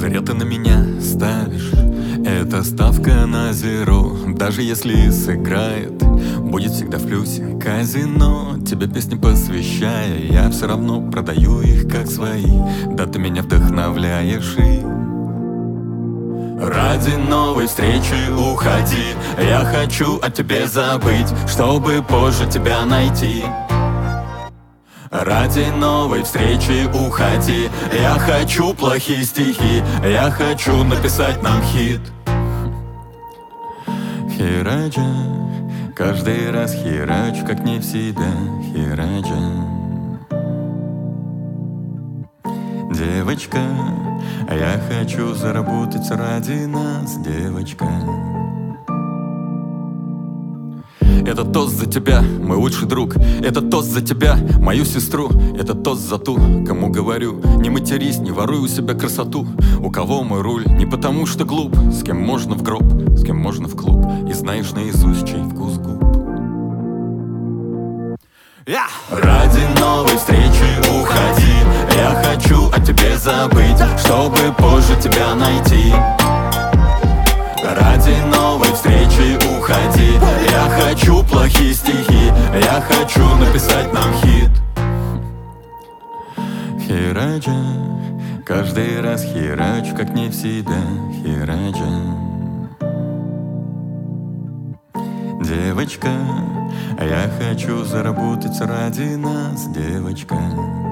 Зря ты на меня ставишь, это ставка на зеро. Даже если сыграет, будет всегда в плюсе казино. Тебе песни посвящая, я все равно продаю их как свои. Да ты меня вдохновляешь и ради новой встречи уходи. Я хочу о тебе забыть, чтобы позже тебя найти. Ради новой встречи уходи. Я хочу плохие стихи, я хочу написать нам хит. Хераджа, каждый раз херачу, как не в себя. Хераджа, девочка, я хочу заработать ради нас, девочка. Это тост за тебя, мой лучший друг. Это тост за тебя, мою сестру. Это тост за ту, кому говорю: не матерись, не воруй у себя красоту. У кого мой руль, не потому что глуп. С кем можно в гроб, с кем можно в клуб. И знаешь наизусть, чей вкус губ. Ради новой встречи уходи. Я хочу о тебе забыть, чтобы позже тебя найти. Ради новой встречи уходи. Я хочу плохие стихи, я хочу написать нам хит. Хераджа, каждый раз херачу, как не в себя. Хераджа, девочка, я хочу заработать ради нас, девочка.